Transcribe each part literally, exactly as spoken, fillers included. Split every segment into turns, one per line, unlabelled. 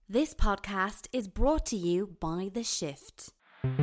This podcast is brought to you by The Shift.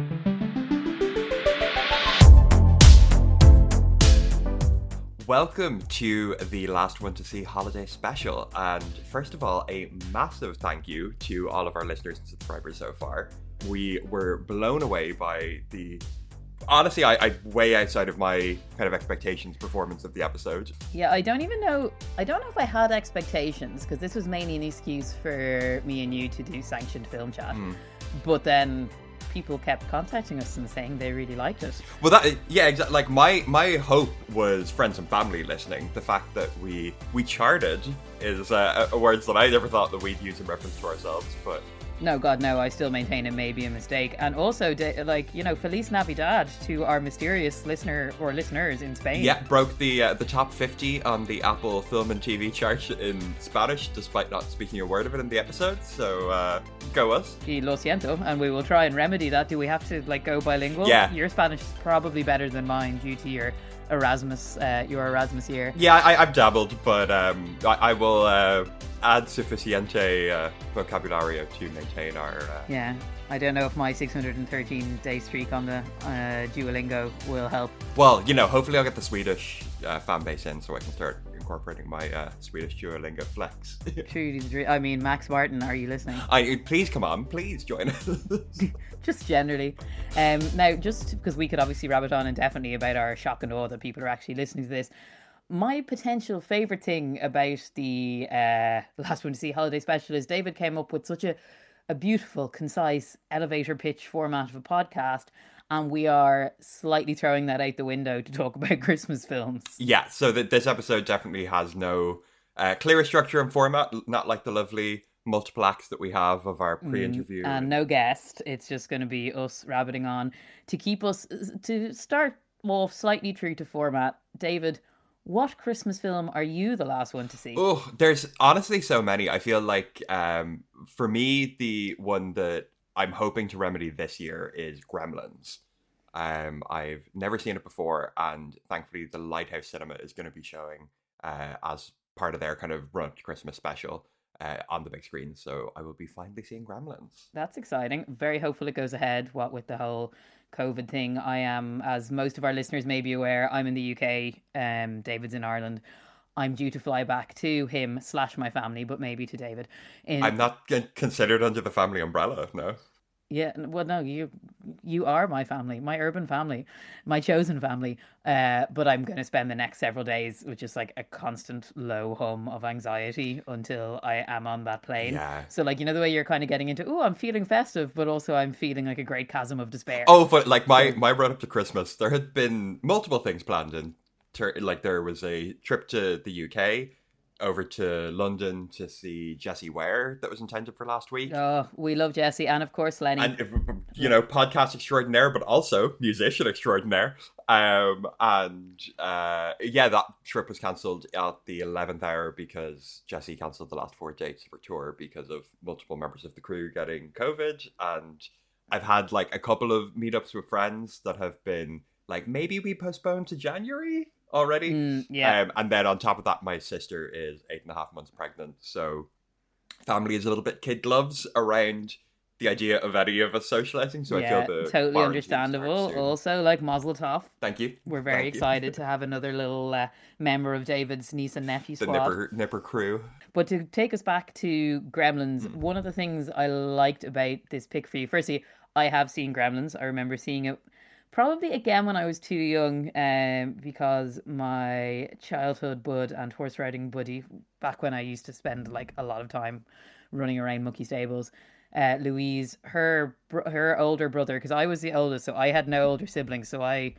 Welcome to the Last One to See holiday special, and first of all, a massive thank you to all of our listeners and subscribers so far. We were blown away by the, honestly, I, I way outside of my kind of expectations performance of the episode.
Yeah, I don't even know, I don't know if I had expectations, because this was mainly an excuse for me and you to do sanctioned film chat, mm. but then people kept contacting us and saying they really liked it.
Well, that yeah, exactly. Like my my hope was friends and family listening. The fact that we we charted is uh, a words that I never thought that we'd use in reference to ourselves. But
no, God, no. I still maintain it may be a mistake. And also, like you know, Feliz Navidad to our mysterious listener or listeners in Spain.
Yeah, broke the uh, the top fifty on the Apple Film and T V chart in Spanish, despite not speaking a word of it in the episode. So uh, go us.
Y lo siento, and we will try and remedy that. Do we have to like go bilingual?
Yeah.
Your Spanish is probably better than mine due to your Erasmus, uh, your Erasmus year.
Yeah, I, I've dabbled, but um, I, I will uh, add suficiente uh, vocabulario to maintain our... Uh...
Yeah, I don't know if my six hundred thirteen day streak on the uh, Duolingo will help.
Well, you know, hopefully I'll get the Swedish uh, fan base in so I can start incorporating my uh, Swedish Duolingo flex.
Truly the dream. I mean, Max Martin, are you listening?
I Please come on, please join us.
Just generally. Um, now, just because we could obviously rabbit on indefinitely about our shock and awe that people are actually listening to this, my potential favourite thing about the uh, Last One to See holiday special is David came up with such a, a beautiful, concise elevator pitch format of a podcast, and we are slightly throwing that out the window to talk about Christmas films.
Yeah, so that this episode definitely has no uh, clearer structure and format, not like the lovely multiple acts that we have of our pre-interview.
Mm, and no guest. It's just going to be us rabbiting on to keep us, to start off slightly true to format. David, what Christmas film are you the last one to see?
Oh, there's honestly so many. I feel like um, for me, the one that I'm hoping to remedy this year is Gremlins. Um, I've never seen it before, and thankfully the Lighthouse Cinema is going to be showing uh, as part of their kind of run up to Christmas special uh, on the big screen. So I will be finally seeing Gremlins.
That's exciting. Very hopeful it goes ahead. What with the whole COVID thing, I am, as most of our listeners may be aware, I'm in the U K. Um, David's in Ireland. I'm due to fly back to him slash my family, but maybe to David. In...
I'm not considered under the family umbrella, no.
Yeah, well, no, you you are my family, my urban family, my chosen family. Uh, but I'm going to spend the next several days with just like a constant low hum of anxiety until I am on that plane.
Yeah.
So like, you know, the way you're kind of getting into, oh, I'm feeling festive, but also I'm feeling like a great chasm of despair.
Oh, but like my, my run up to Christmas, there had been multiple things planned in. Like there was a trip to the U K, over to London to see Jessie Ware that was intended for last week.
Oh, we love Jessie, and of course Lenny.
And, you know, podcast extraordinaire, but also musician extraordinaire. Um, and uh, yeah, that trip was cancelled at the eleventh hour because Jessie cancelled the last four dates of her tour because of multiple members of the crew getting COVID. And I've had like a couple of meetups with friends that have been like, maybe we postpone to January already.
Mm, yeah.
Um, and then on top of that, my sister is eight and a half months pregnant. So family is a little bit kid gloves around the idea of any of us socializing. So
yeah,
I feel the
totally understandable. Also, like Mazel Tov.
Thank you.
We're very
Thank
excited to have another little uh, member of David's niece and nephew squad.
The Nipper, Nipper crew.
But to take us back to Gremlins, mm. one of the things I liked about this pick for you, firstly, I have seen Gremlins. I remember seeing it probably again when I was too young, um, because my childhood bud and horse riding buddy, back when I used to spend like a lot of time running around Monkey Stables, uh, Louise, her her older brother, because I was the oldest, so I had no older siblings, so I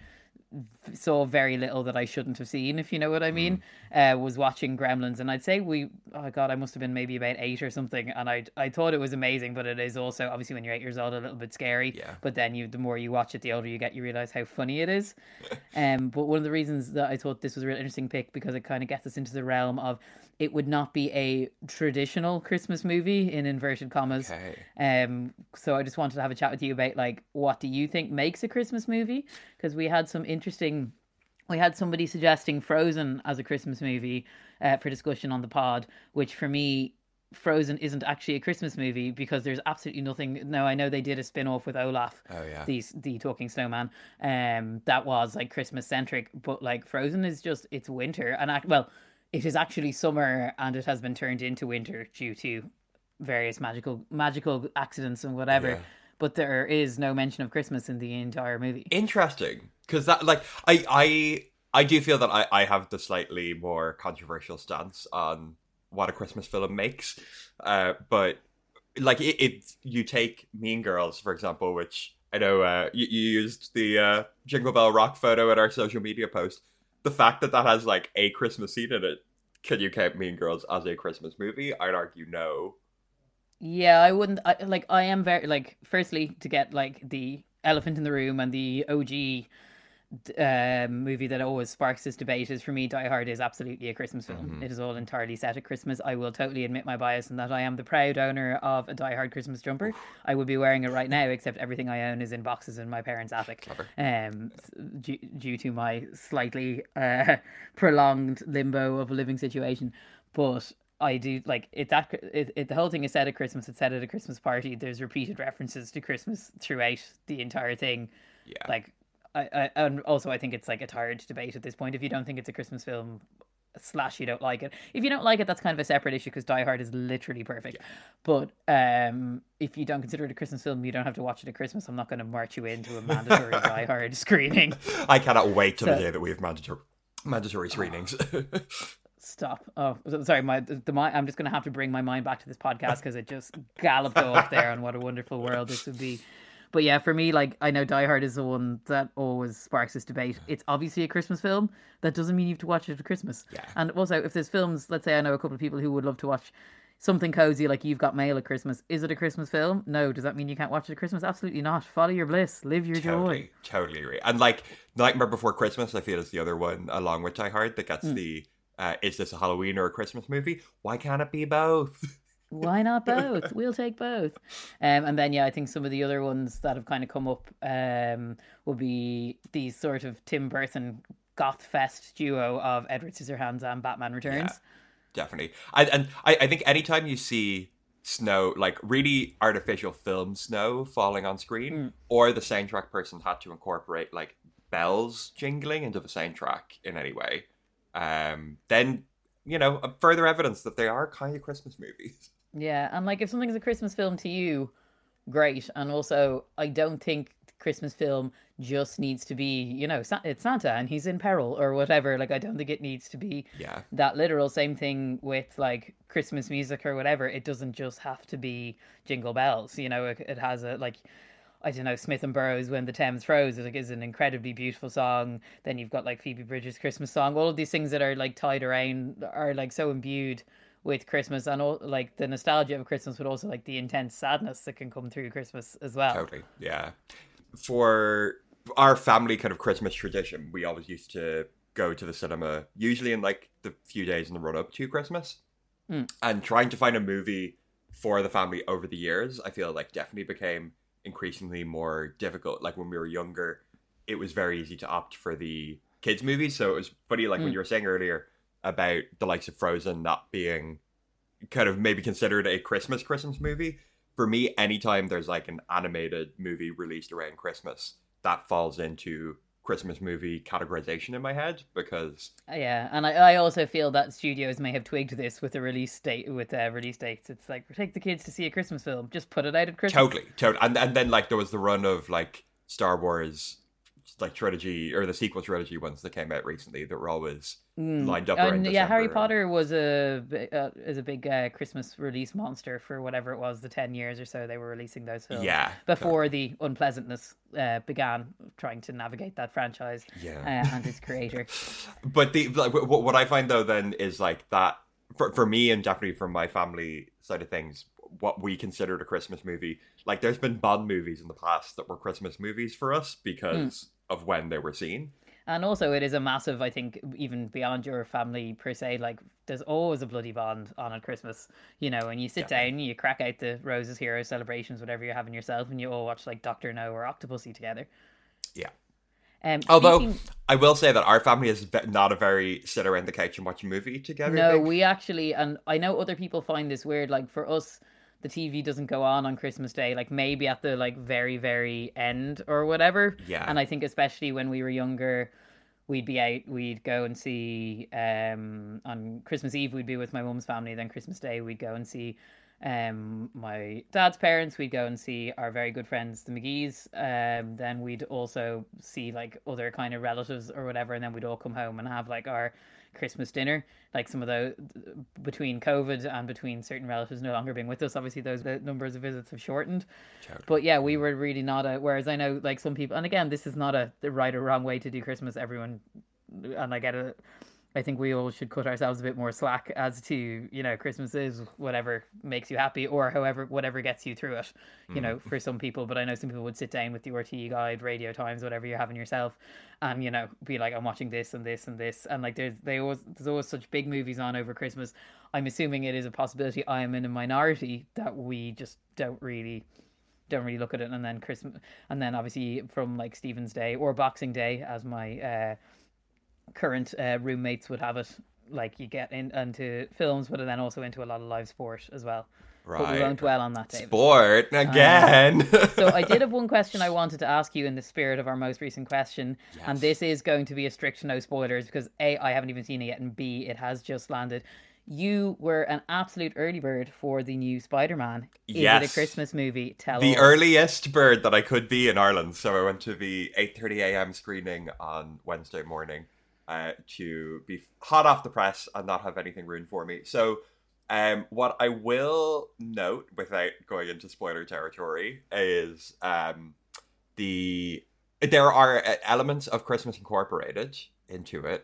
saw very little that I shouldn't have seen, if you know what I mean. Mm. Uh, was watching Gremlins, and I'd say we, oh god, I must have been maybe about eight or something, and I I thought it was amazing, but it is also obviously when you're eight years old a little bit scary.
Yeah. But
then you, the more you watch it, the older you get, you realize how funny it is. um, but one of the reasons that I thought this was a real interesting pick because it kind of gets us into the realm of it would not be a traditional Christmas movie in inverted commas.
Okay.
Um, so I just wanted to have a chat with you about like what do you think makes a Christmas movie? Because we had some interesting, we had somebody suggesting Frozen as a Christmas movie uh, for discussion on the pod, which for me Frozen isn't actually a Christmas movie because there's absolutely nothing. No, I know they did a spin-off with Olaf,
Oh yeah.
the the talking snowman, um, that was like Christmas centric, but like Frozen is just it's winter and act well, it is actually summer and it has been turned into winter due to various magical magical accidents and whatever.
Yeah.
But there is no mention of Christmas in the entire movie.
Interesting, because that like I I I do feel that I I have the slightly more controversial stance on what a Christmas film makes, uh, but like it, it you take Mean Girls for example, which I know uh, you, you used the uh, Jingle Bell Rock photo in our social media post. The fact that that has like a Christmas scene in it, can you count Mean Girls as a Christmas movie? I'd argue no.
Yeah, I wouldn't. I, like, I am very like. Firstly, to get like the elephant in the room and the O G um, movie that always sparks this debate is for me, Die Hard is absolutely a Christmas film.
Mm-hmm.
It is all entirely set at Christmas. I will totally admit my bias in that I am the proud owner of a Die Hard Christmas jumper. I would be wearing it right now, except everything I own is in boxes in my parents' attic.
Clever.
Um, due, due to my slightly uh, prolonged limbo of a living situation, but. I do like it. That it, it, the whole thing is set at Christmas. It's set at a Christmas party. There's repeated references to Christmas throughout the entire thing.
Yeah.
Like, I, I and also I think it's like a tired debate at this point. If you don't think it's a Christmas film, slash you don't like it. If you don't like it, that's kind of a separate issue because Die Hard is literally perfect. Yeah. But um, if you don't consider it a Christmas film, you don't have to watch it at Christmas. I'm not going to march you into a mandatory Die Hard screening.
I cannot wait till
so,
the day that we have mandatory mandatory screenings.
Stop. Oh, sorry. My the, the I'm just going to have to bring my mind back to this podcast because it just galloped off there on what a wonderful world this would be. But yeah, for me, like, I know Die Hard is the one that always sparks this debate. It's obviously a Christmas film. That doesn't mean you have to watch it at Christmas.
Yeah.
And also, if there's films, let's say I know a couple of people who would love to watch something cozy like You've Got Mail at Christmas. Is it a Christmas film? No. Does that mean you can't watch it at Christmas? Absolutely not. Follow your bliss. Live your
totally,
joy.
Totally agree. And like Nightmare Before Christmas, I feel is the other one along with Die Hard that gets mm. the uh, is this a Halloween or a Christmas movie? Why can't it be both?
Why not both? We'll take both. Um, and then, yeah, I think some of the other ones that have kind of come up um, will be these sort of Tim Burton goth fest duo of Edward Scissorhands and Batman Returns.
Yeah, definitely. I, and I, I think anytime you see snow, like really artificial film snow falling on screen, mm. or the soundtrack person had to incorporate like bells jingling into the soundtrack in any way, um, then, you know, further evidence that they are kind of Christmas movies.
Yeah, and like if something's a Christmas film to you, great. And also, I don't think Christmas film just needs to be, you know, it's Santa and he's in peril or whatever. Like, I don't think it needs to be
yeah.
that literal. Same thing with like Christmas music or whatever. It doesn't just have to be Jingle Bells. You know, it, it has a like. I don't know, Smith and Burroughs' When the Thames Froze is an incredibly beautiful song. Then you've got like Phoebe Bridgers' Christmas song. All of these things that are like tied around are like so imbued with Christmas and all, like the nostalgia of Christmas, but also like the intense sadness that can come through Christmas as well.
Totally, yeah. For our family kind of Christmas tradition, we always used to go to the cinema, usually in like the few days in the run up to Christmas. Mm. And trying to find a movie for the family over the years, I feel like definitely became increasingly more difficult. Like when we were younger, it was very easy to opt for the kids movies. So it was funny, like mm. when you were saying earlier about the likes of Frozen not being kind of maybe considered a Christmas Christmas movie. For me, anytime there's like an animated movie released around Christmas, that falls into Christmas movie categorization in my head because
yeah, and I, I also feel that studios may have twigged this with a release date with uh, release dates. It's like, take the kids to see a Christmas film, just put it out at Christmas.
Totally, totally, and and then like there was the run of like Star Wars, like trilogy or the sequel trilogy ones that came out recently that were always mm. lined up.
And
around
yeah, Harry
December.
Potter was a uh, is a big uh, Christmas release monster for whatever it was, the ten years or so they were releasing those films.
Yeah,
before totally. the unpleasantness uh, began trying to navigate that franchise.
Yeah,
uh, and its creator.
But the like, what I find though then is like that for for me and definitely from my family side of things, what we considered a Christmas movie. Like there's been Bond movies in the past that were Christmas movies for us because. Mm. of when they were seen.
And also it is a massive, I think, even beyond your family per se, like there's always a bloody Bond on at Christmas, you know, and you sit Definitely. down, you crack out the Roses Heroes celebrations, whatever you're having yourself, and you all watch like Doctor No or Octopussy together.
Yeah.
Um,
Although
speaking-
I will say that our family is ve- not a very sit around the couch and watch a movie together.
No,
thing.
we actually, and I know other people find this weird. Like for us, the T V doesn't go on on Christmas Day. Like maybe at the like very very end or whatever.
Yeah.
And I think especially when we were younger, we'd be out. We'd go and see um on Christmas Eve. We'd be with my mum's family. Then Christmas Day, we'd go and see um my dad's parents. We'd go and see our very good friends the McGee's. Um then we'd also see like other kind of relatives or whatever, and then we'd all come home and have like our Christmas dinner. Like some of the between COVID and between certain relatives no longer being with us, obviously those the numbers of visits have shortened.
Totally.
But yeah, we were really not a, whereas I know like some people, and again this is not a the right or wrong way to do Christmas. Everyone, and I get it, I think we all should cut ourselves a bit more slack as to, you know, Christmas is whatever makes you happy or however, whatever gets you through it, you know, for some people. But I know some people would sit down with the R T E guide, Radio Times, whatever you're having yourself, and, you know, be like, I'm watching this and this and this. And like, there's, they always, there's always such big movies on over Christmas. I'm assuming it is a possibility I am in a minority that we just don't really don't really look at it. And then Christmas, and then obviously from like Stephen's Day or Boxing Day, as my, uh, current uh, roommates would have it, like you get in into films but then also into a lot of live sport as well.
Right.
But we won't dwell on that, David.
Sport again.
Um, so I did have one question I wanted to ask you in the spirit of our most recent question,
Yes.
and this is going to be a strict no spoilers because A, I haven't even seen it yet, and B, it has just landed. You were an absolute early bird for the new Spider-Man. Is
Yes.
it a Christmas movie? Tell
The
all.
earliest bird that I could be in Ireland, so I went to the eight thirty a.m. screening on Wednesday morning uh, to be hot off the press and not have anything ruined for me. So um, what I will note, without going into spoiler territory, is um, the there are uh, elements of Christmas incorporated into it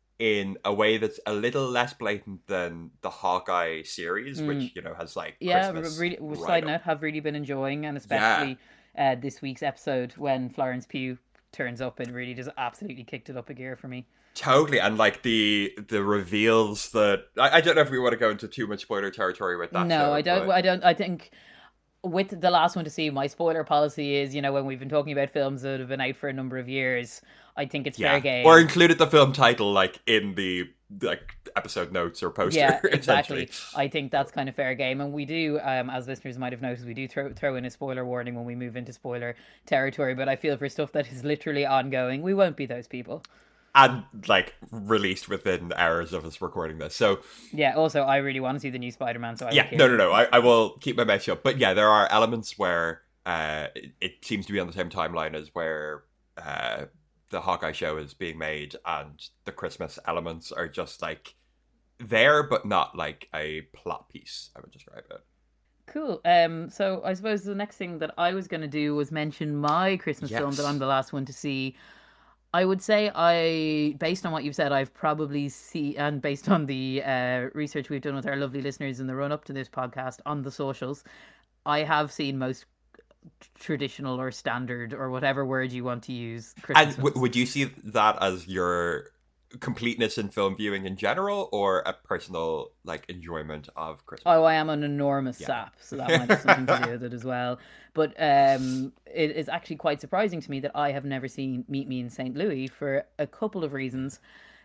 in a way that's a little less blatant than the Hawkeye series,
Mm.
which, you know, has like
Yeah,
Christmas
really,
right
side
up.
note, have really been enjoying, and especially uh, this week's episode when Florence Pugh turns up, it really just absolutely kicked it up a gear for me.
Totally, and like the the reveals that I, I don't know if we want to go into too much spoiler territory with that.
No,
show,
I don't.
but-
I don't. I think with the last one to see, my spoiler policy is, you know, when we've been talking about films that have been out for a number of years, I think it's fair game.
Or included the film title like in the like episode notes or poster.
Yeah, exactly.
essentially.
I think that's kind of fair game, and we do, um, as listeners might have noticed, we do throw throw in a spoiler warning when we move into spoiler territory. But I feel for stuff that is literally ongoing, we won't be those people.
And like released within hours of us recording this. So
Yeah. Also, I really want to see the new Spider-Man, so I
yeah,
won't
no,
care.
no, no. I, I will keep my mouth shut. But yeah, there are elements where uh, it, it seems to be on the same timeline as where uh, the Hawkeye show is being made, and the Christmas elements are just like there, but not like a plot piece. I would describe it.
Cool. Um. So I suppose the next thing that I was going to do was mention my Christmas film
Yes.
that I'm the last one to see. I would say I, based on what you've said, I've probably see, and based on the uh, research we've done with our lovely listeners in the run up to this podcast on the socials, I have seen most traditional or standard or whatever word you want to use Christmas
And w-
films.
would you see that as your completeness in film viewing in general, or a personal like enjoyment of Christmas?
Oh, I am an enormous
Yeah.
sap, so that might have something to do with it as well. But um, it is actually quite surprising to me that I have never seen Meet Me in Saint Louis for a couple of reasons.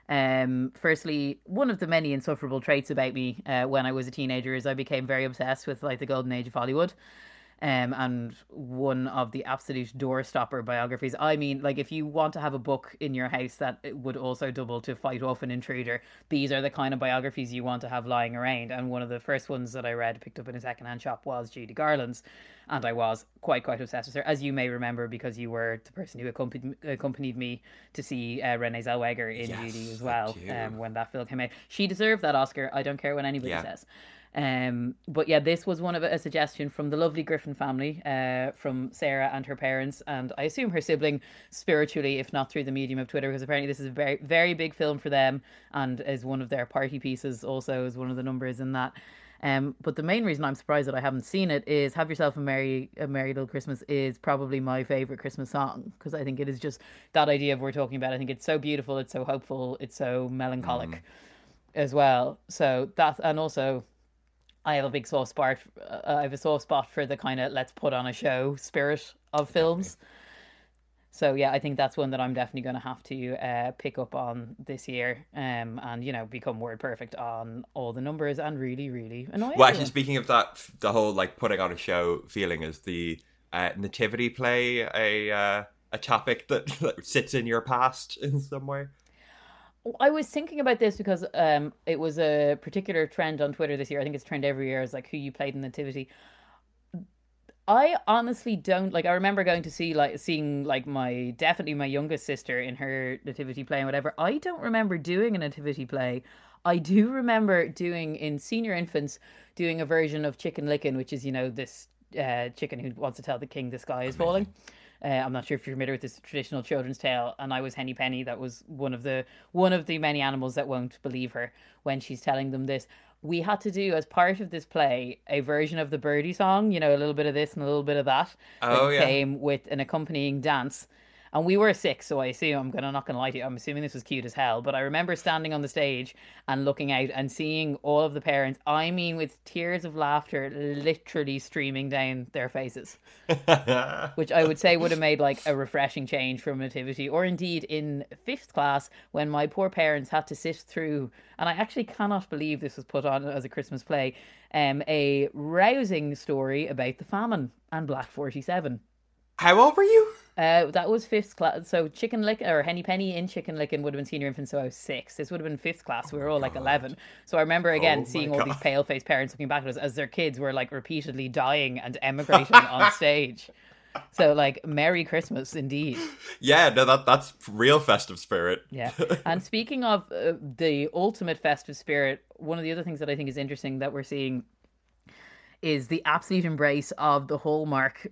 Um, firstly, one of the many insufferable traits about me uh, when I was a teenager is I became very obsessed with like the golden age of Hollywood. Um, and one of the absolute doorstopper biographies. I mean, like, if you want to have a book in your house that would also double to Fight Off an Intruder, these are the kind of biographies you want to have lying around. And one of the first ones that I read, picked up in a secondhand shop, was Judy Garland's. And I was quite, quite obsessed with her, as you may remember, because you were the person who accompanied, accompanied me to see uh, Renee Zellweger in
Yes,
Judy as
I
well,
do.
um, when that film came out. She deserved that Oscar. I don't care what anybody
Yeah.
says. Um, but yeah, this was one of a, a suggestion from the lovely Griffin family, uh, from Sarah and her parents, and I assume her sibling spiritually, if not through the medium of Twitter, because apparently this is a very, very big film for them, and is one of their party pieces. Also, is one of the numbers in that. Um, but the main reason I'm surprised that I haven't seen it is "Have Yourself a Merry a Merry Little Christmas" is probably my favorite Christmas song, because I think it is just that idea of what we're talking about. I think it's so beautiful, it's so hopeful, it's so melancholic
Mm.
as well. So that, and also, I have a big soft spot. Uh, I have a soft spot for the kind of let's put on a show spirit of films. So yeah, I think that's one that I'm definitely going to have to uh, pick up on this year, um, and you know, become word perfect on all the numbers and really, really annoy
Well, actually,
everyone.
speaking of that, the whole like putting on a show feeling, is the uh, nativity play a uh, a topic that, that sits in your past in some way?
I was thinking about this because um, it was a particular trend on Twitter this year. I think it's a trend every year. Is like who you played in nativity. I honestly don't like. I remember going to see like seeing like my definitely my youngest sister in her nativity play and whatever. I don't remember doing a nativity play. I do remember doing in senior infants doing a version of Chicken Licken, which is you know this uh, chicken who wants to tell the king the sky is falling. Uh, I'm not sure if you're familiar with this traditional children's tale, and I was Henny Penny. That was one of the one of the many animals that won't believe her when she's telling them this. We had to do as part of this play a version of the Birdie song, you know, a little bit of this and a little bit of that.
Oh,
that
yeah.
came with an accompanying dance. And we were six, so I assume I'm gonna not gonna lie to you. I'm assuming this was cute as hell. But I remember standing on the stage and looking out and seeing all of the parents. I mean, with tears of laughter literally streaming down their faces, which I would say would have made like a refreshing change from nativity, or indeed in fifth class when my poor parents had to sit through. And I actually cannot believe this was put on as a Christmas play. Um, a rousing story about the famine and Black forty-seven.
How old were you?
Uh, that was fifth class. So Chicken Lick or Henny Penny in Chicken Licken would have been senior infant, so I was six. This would have been fifth class. We were all like eleven. So I remember again
Oh my
seeing all
God.
these pale faced parents looking back at us as their kids were like repeatedly dying and emigrating on stage. So like Merry Christmas indeed.
Yeah, no, that that's real festive spirit.
Yeah. And speaking of uh, the ultimate festive spirit, one of the other things that I think is interesting that we're seeing is the absolute embrace of the Hallmark,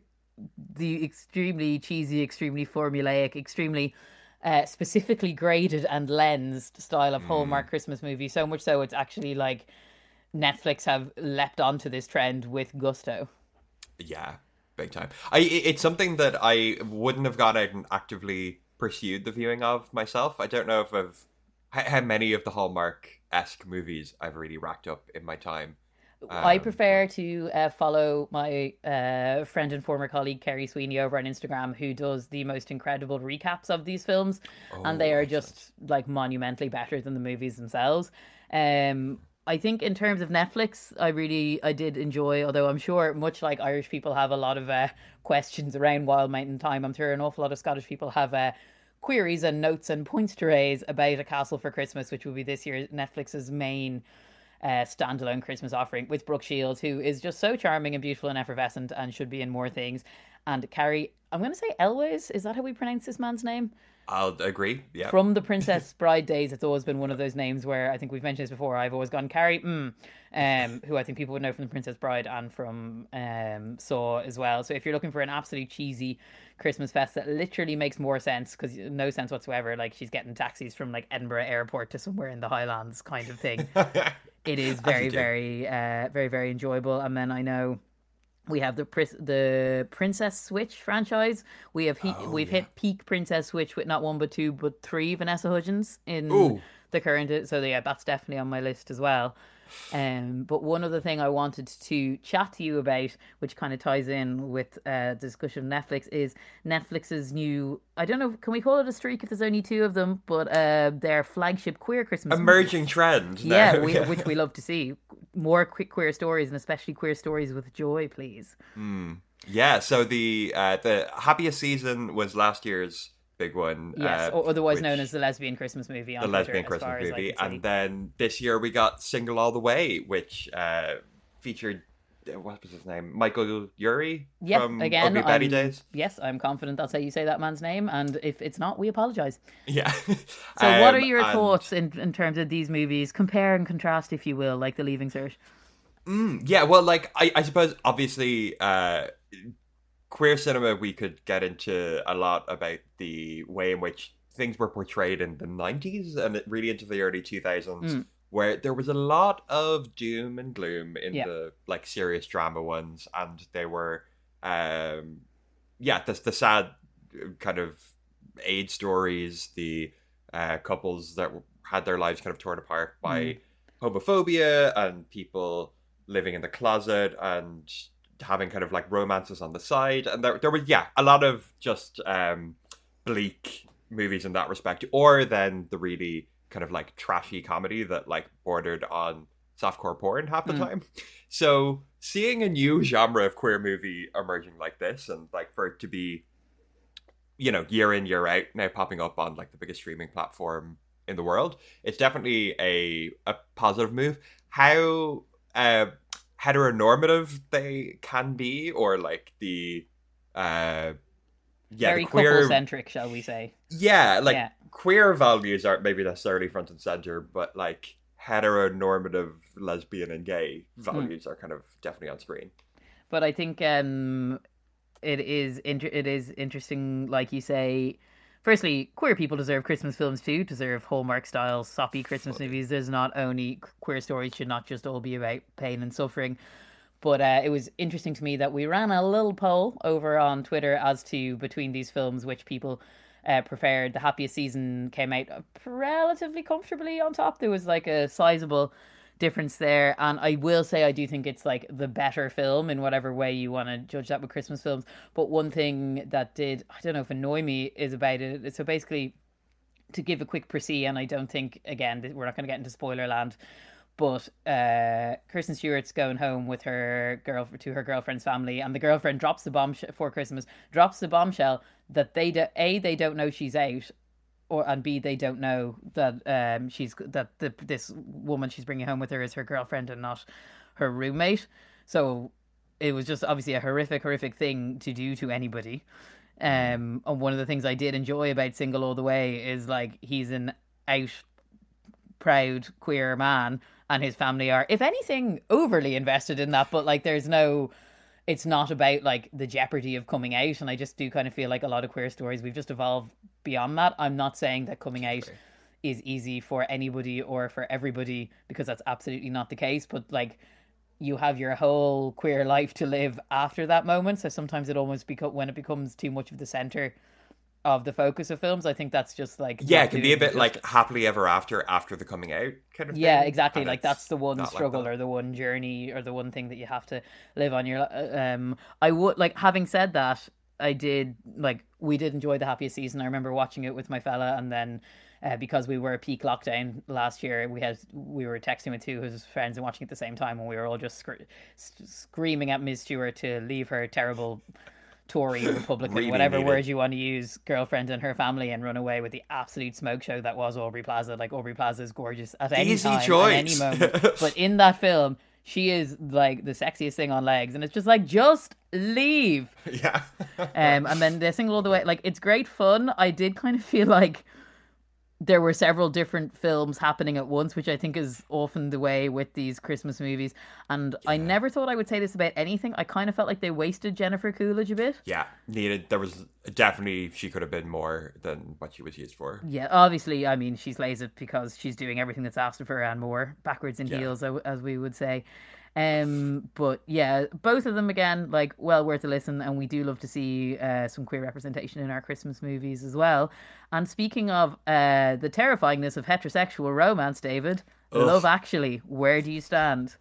the extremely cheesy, extremely formulaic, extremely uh, specifically graded and lensed style of Hallmark Christmas movie. So much so it's actually like Netflix have leapt onto this trend with gusto.
Yeah, big time. I it- it's something that I wouldn't have gone out and actively pursued the viewing of myself. I don't know if I've how how many of the Hallmark-esque movies I've really racked up in my time.
I
Um,
prefer to uh, follow my uh, friend and former colleague Kerry Sweeney over on Instagram, who does the most incredible recaps of these films, and they
Oh,
are just like monumentally better than the movies themselves. Um, I think in terms of Netflix, I really I did enjoy, although I'm sure much like Irish people have a lot of uh, questions around Wild Mountain Time. I'm sure an awful lot of Scottish people have uh, queries and notes and points to raise about A Castle for Christmas, which will be this year Netflix's main uh, standalone Christmas offering, with Brooke Shields, who is just so charming and beautiful and effervescent and should be in more things. And Carrie, I'm going to say Elwes, is that how we pronounce this man's name?
I'll agree. Yeah.
From the Princess Bride days, it's always been one of those names where I think we've mentioned this before. I've always gone Carrie, mm, um, who I think people would know from the Princess Bride and from um, Saw as well. So if you're looking for an absolute cheesy Christmas fest that literally makes more sense, because no sense whatsoever, like she's getting taxis from like Edinburgh Airport to somewhere in the Highlands kind of thing. It is very,
you do.
very, uh, very, very enjoyable. And then I know we have the Pris- the Princess Switch franchise. We have he-
Oh,
we've
yeah.
hit peak Princess Switch with not one but two but three Vanessa Hudgens in
Ooh.
the current. So yeah, that's definitely on my list as well. Um, but one other thing I wanted to chat to you about, which kind of ties in with uh, the discussion of Netflix, is Netflix's new, I don't know, can we call it a streak if there's only two of them, but uh, their flagship queer Christmas
Emerging
movies.
trend. now.
Yeah, we, which we love to see. More quick queer stories, and especially queer stories with joy, please.
Yeah, so the uh, the happiest season was last year's big one.
Yes,
uh,
or otherwise
which-
known as the lesbian Christmas movie on
the
Twitter,
lesbian
as
Christmas
far as I
movie,
can see.
and then this year we got Single All the Way, which uh, featured uh, what was his name, Michael Urie
Yeah,
from
again,
Ugly Betty
I'm-
days.
Yes, I'm confident that's how you say that man's name, and if it's not, we apologise.
Yeah.
So, what are
Um,
your
and-
thoughts in in terms of these movies? Compare and contrast, if you will, like The Leaving Cert.
Yeah, well, like I, I suppose obviously uh, queer cinema, we could get into a lot about the way in which things were portrayed in the nineties and it really into the early two thousands,
Mm.
where there was a lot of doom and gloom in
Yeah.
the like serious drama ones, and they were um yeah the, the sad kind of AIDS stories, the uh, couples that had their lives kind of torn apart by
Mm.
homophobia and people living in the closet and having kind of like romances on the side, and there there was yeah a lot of just um bleak movies in that respect, or then the really kind of like trashy comedy that like bordered on softcore porn half the mm. time. So seeing a new genre of queer movie emerging like this, and like for it to be, you know, year in, year out now popping up on like the biggest streaming platform in the world, it's definitely a a positive move. How uh heteronormative they can be, or like the uh yeah
very
the queer
couple-centric, shall we say.
Yeah, like
yeah.
queer values aren't maybe necessarily front and center, but like heteronormative lesbian and gay values mm. are kind of definitely on screen.
But I think um it is inter- it is interesting, like you say. Firstly, queer people deserve Christmas films too, deserve Hallmark-style soppy Christmas Funny. movies. There's not only queer stories should not just all be about pain and suffering. But uh, it was interesting to me that we ran a little poll over on Twitter as to between these films which people uh, preferred. The Happiest Season came out relatively comfortably on top. There was like a sizable difference there, and I will say I do think it's like the better film in whatever way you want to judge that with Christmas films. But one thing that did, I don't know if annoy me, is about it. So basically, to give a quick précis, and I don't think, again, we're not going to get into spoiler land, but uh, Kristen Stewart's going home with her girl to her girlfriend's family, and the girlfriend drops the bombshell for Christmas, drops the bombshell that they do, a they don't know she's out, or and B they don't know that um she's that the this woman she's bringing home with her is her girlfriend and not her roommate. So it was just obviously a horrific, horrific thing to do to anybody. Um, and one of the things I did enjoy about Single All the Way is like he's an out proud queer man, and his family are, if anything, overly invested in that. But like, there's no. It's not about like the jeopardy of coming out, and I just do kind of feel like a lot of queer stories we've just evolved beyond that. I'm not saying that coming out okay. is easy for anybody or for everybody, because that's absolutely not the case, but like you have your whole queer life to live after that moment, so sometimes it almost becomes, when it becomes too much of the center of the focus of films, I think that's just like
yeah it can be a bit like happily ever after after the coming out kind of thing.
Yeah, exactly. And like that's the one struggle like or the one journey or the one thing that you have to live on your um I would like, having said that, I did like we did enjoy The Happiest Season. I remember watching it with my fella, and then uh, because we were peak lockdown last year, we had we were texting with two of his friends and watching at the same time, and we were all just sc- screaming at Miz Stewart to leave her terrible Tory, Republican, really whatever needed. word you want to use, girlfriend and her family, and run away with the absolute smoke show that was Aubrey Plaza. Like, Aubrey Plaza is gorgeous at any
Easy
time,
choice.
at any moment. But in that film, she is like the sexiest thing on legs, and it's just like, just leave.
Yeah.
um, and then the Single All the Way, like, it's great fun. I did kind of feel like there were several different films happening at once, which I think is often the way with these Christmas movies. And yeah. I never thought I would say this about anything. I kind of felt like they wasted Jennifer Coolidge a bit.
Yeah, needed. There was definitely, she could have been more than what she was used for.
Yeah, obviously, I mean, she slays it because she's doing everything that's asked of her and more, backwards in yeah. heels, as we would say. Um, but yeah, both of them, again, like, well worth a listen, and we do love to see uh, some queer representation in our Christmas movies as well. And speaking of uh, the terrifyingness of heterosexual romance, David, Ugh. Love Actually, where do you stand?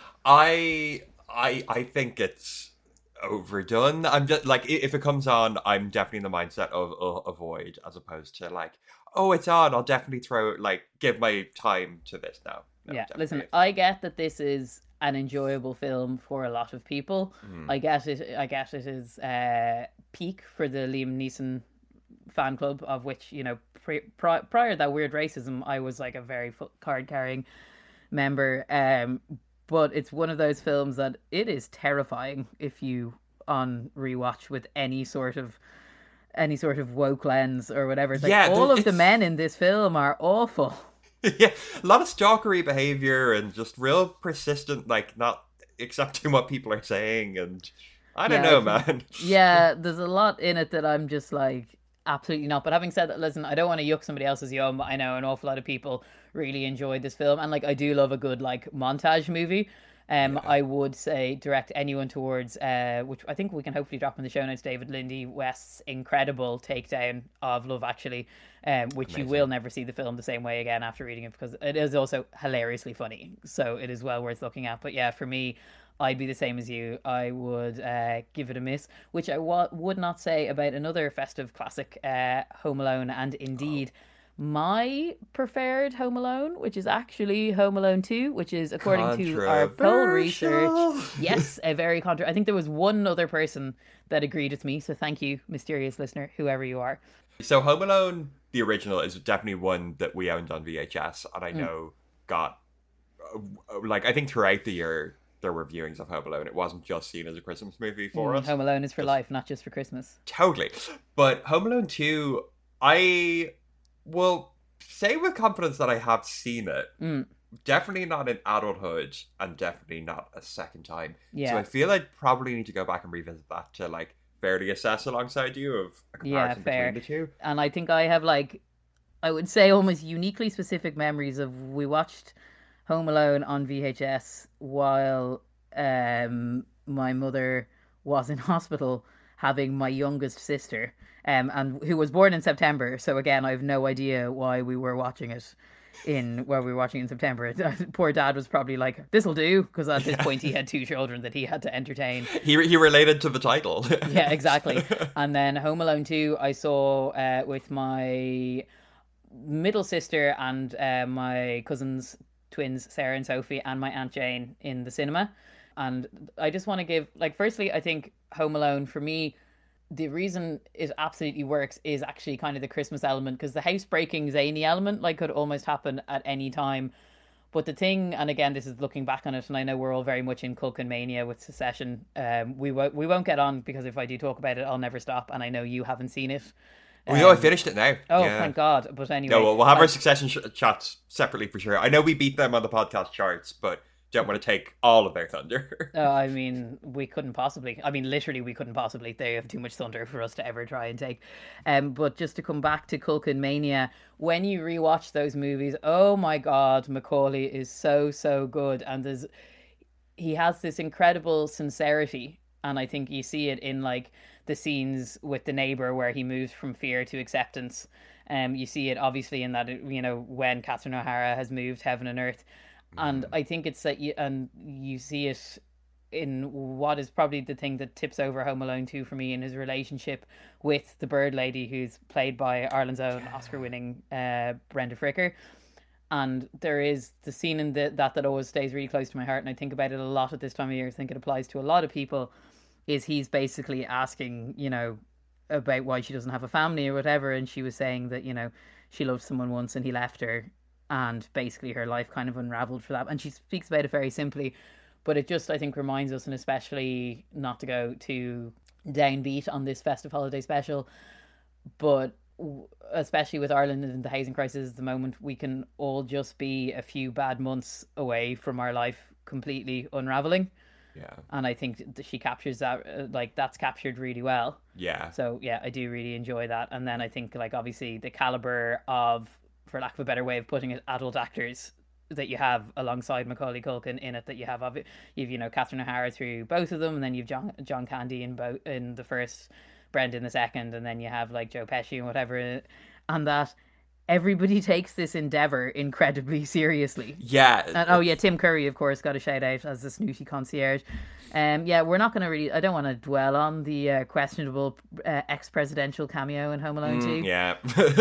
I I I think it's overdone. I'm just like, if it comes on, I'm definitely in the mindset of uh, avoid, as opposed to like, oh, it's on, I'll definitely throw like give my time to this now. No,
yeah,
definitely.
Listen, I get that this is an enjoyable film for a lot of people. Mm. I get it. I get it is uh, peak for the Liam Neeson fan club, of which, you know, pre- pri- prior to that weird racism, I was like a very card carrying member. Um, but it's one of those films that it is terrifying if you on rewatch with any sort of any sort of woke lens or whatever. It's like, yeah, all of the men in this film are awful.
Yeah, a lot of stalkery behavior and just real persistent, like not accepting what people are saying, and I don't
yeah,
know,
I think,
man.
Yeah, there's a lot in it that I'm just like, absolutely not. But having said that, listen, I don't want to yuck somebody else's yum. I know an awful lot of people really enjoyed this film, and like, I do love a good like montage movie. Um, yeah. I would say direct anyone towards, uh, which I think we can hopefully drop in the show notes, David Lindy West's incredible takedown of Love Actually, um, which Amazing. You will never see the film the same way again after reading it, because it is also hilariously funny. So it is well worth looking at. But yeah, for me, I'd be the same as you. I would uh, give it a miss, which I wa- would not say about another festive classic, uh, Home Alone, and indeed my preferred Home Alone, which is actually Home Alone two, which is, according to our poll research, yes, a very contra- I think there was one other person that agreed with me, so thank you, mysterious listener, whoever you are.
So Home Alone, the original, is definitely one that we owned on V H S, and I know mm. got, uh, like, I think throughout the year, there were viewings of Home Alone. It wasn't just seen as a Christmas movie for mm, us.
Home Alone is for
just,
life, not just for Christmas.
Totally. But Home Alone two, I will say with confidence that I have seen it.
Mm.
Definitely not in adulthood, and definitely not a second time.
Yeah.
So I feel I'd probably need to go back and revisit that to, like, fairly assess alongside you of a comparison
yeah, fair.
between the two.
And I think I have, like, I would say almost uniquely specific memories of, we watched Home Alone on V H S while um, my mother was in hospital having my youngest sister, um, and who was born in September. So again, I have no idea why we were watching it in where we were watching in September. Poor dad was probably like, "This'll do," because at this yeah. point he had two children that he had to entertain.
He he related to the title.
Yeah, exactly. And then Home Alone two, I saw uh, with my middle sister and uh, my cousins, twins Sarah and Sophie, and my Aunt Jane in the cinema. And I just want to give, like, firstly, I think Home Alone, for me, the reason it absolutely works is actually kind of the Christmas element, because the house-breaking zany element, like, could almost happen at any time. But the thing, and again, this is looking back on it, and I know we're all very much in Culkin mania with Succession. Um, we won't we won't get on, because if I do talk about it, I'll never stop, and I know you haven't seen it.
Um, we know I finished it now.
Oh,
yeah.
Thank God. But anyway.
No, we'll, we'll have
I,
our Succession sh- chats separately for sure. I know we beat them on the podcast charts, but don't want to take all of their thunder.
uh, I mean, we couldn't possibly. I mean, literally, we couldn't possibly. They have too much thunder for us to ever try and take. Um, but just to come back to Culkin mania, when you rewatch those movies, oh my God, Macaulay is so, so good. And there's, he has this incredible sincerity. And I think you see it in, like, the scenes with the neighbor where he moves from fear to acceptance. Um, you see it obviously in that, you know, when Catherine O'Hara has moved heaven and earth. And I think it's that you, and you see it in what is probably the thing that tips over Home Alone two for me, in his relationship with the bird lady, who's played by Ireland's own Oscar-winning uh, Brenda Fricker. And there is the scene in the, that that always stays really close to my heart, and I think about it a lot at this time of year. I think it applies to a lot of people, is he's basically asking, you know, about why she doesn't have a family or whatever, and she was saying that, you know, she loved someone once and he left her, and basically her life kind of unraveled for that. And she speaks about it very simply, but it just, I think, reminds us, and especially not to go too downbeat on this festive holiday special, but especially with Ireland and the housing crisis at the moment, we can all just be a few bad months away from our life completely unraveling.
Yeah. And
I think she captures that, like, that's captured really well.
Yeah.
So, yeah, I do really enjoy that. And then I think, like, obviously the caliber of, for lack of a better way of putting it, adult actors that you have alongside Macaulay Culkin in it, that you have, of it, you've, you know, Catherine O'Hara through both of them, and then you've John John Candy in both, in the first, Brenda in the second, and then you have, like, Joe Pesci and whatever, and that everybody takes this endeavour incredibly seriously.
Yeah.
And, oh yeah, Tim Curry, of course, got a shout out as the snooty concierge. Um, yeah, we're not going to really, I don't want to dwell on the uh, questionable uh, ex-presidential cameo in Home Alone two.
Mm, yeah.